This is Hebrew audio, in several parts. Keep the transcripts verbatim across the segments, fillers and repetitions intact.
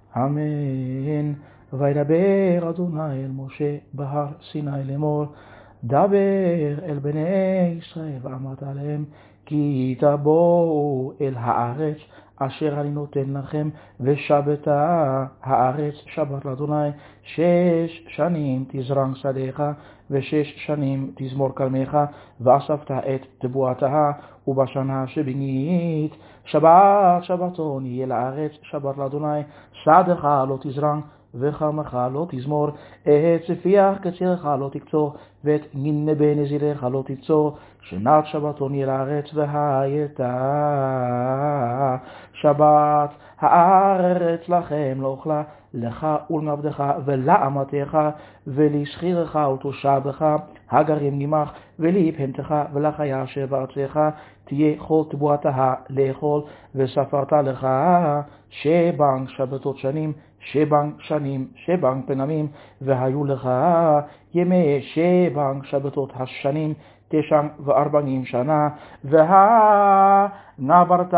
אמן. וידבר אדוני אל משה בהר סיני לאמור, דבר אל בני ישראל ואמרת עליהם, כי תבואו אל הארץ אשר אני נותן לכם, ושבתה הארץ שבת לאדוני. שש שנים תזרע שדך, ושש שנים תזמור כרמך, ואספת את תבואתה, ובשנה שבנית שבת שבתון יהיה לארץ שבת לאדוני. שדך לא תזרע וכרמך לא תזמור, את צפיח קצירך לא תקצור, ואת מנבה נזירך לא תקצור. שנת שבתון יהיה לארץ, והייתה שבת הארץ לכם לאוכלה, לך ולעבדך ולאמתך ולשכירך ולתושבך, הגרים עמך ולבהמתך ולחיה אשר בארצך, תהיה כל תבואתה לאכול. וספרת לך שבע שבתות שנים, שבע שנים, שבע פנמים, והיו לך ימי שבע שבתות השנים, תשע וארבעים שנה. והנברת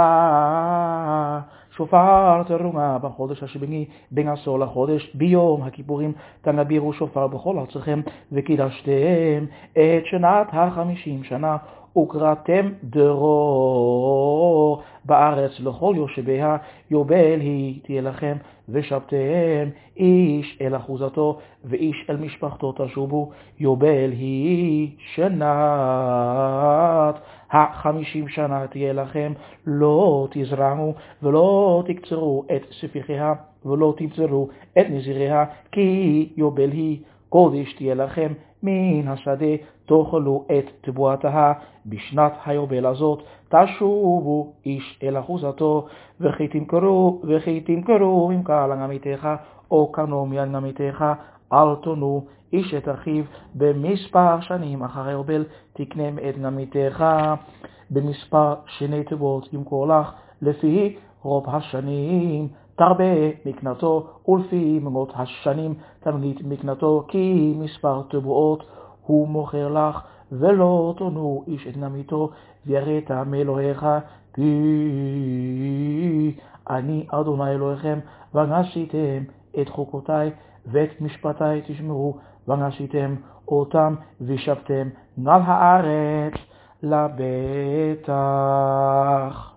שופר תרומה בחודש השביעי בין עשור לחודש, ביום הכיפורים תנבירו שופר בכל ארצכם, וקידשתם את שנת החמישים שנה, וקראתם דרור בארץ לכל יושביה, יובל היא תהיה לכם. ושבתם איש אל אחוזתו ואיש אל משפחתו תשובו, יובל היא שנת החמישים שנה תהיה לכם. לא תזרעו ולא תקצרו את ספיחיה ולא תבצרו את נזיריה, כי יובל היא קודש תהיה לכם. מן השדה תאכלו את תבואתה, בשנת היובל הזאת תשובו איש אל אחוזתו. וכי תמכרו וכי תמכרו עם קהל עמיתך או קנו מיד עמיתך, אל תונו איש את אחיו. במספר שנים אחרי יובל תקנה את עמיתך, במספר שני תבואות ימכור לך, לפי רוב השנים תרבה מקנתו, ולפי מאות השנים תמעיט מקנתו, כי מספר תבואות הוא מוכר לך. ולא תונו איש את עמיתו, ויראת מאלוהיך, כי אני אדוני אלוהיכם, ועשיתם את חוקותיי ואת משפטיי תשמרו, ועשיתם אותם ושבתם על הארץ לבטח.